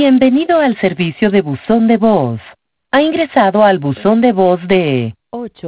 Bienvenido al servicio de buzón de voz. Ha ingresado al buzón de voz de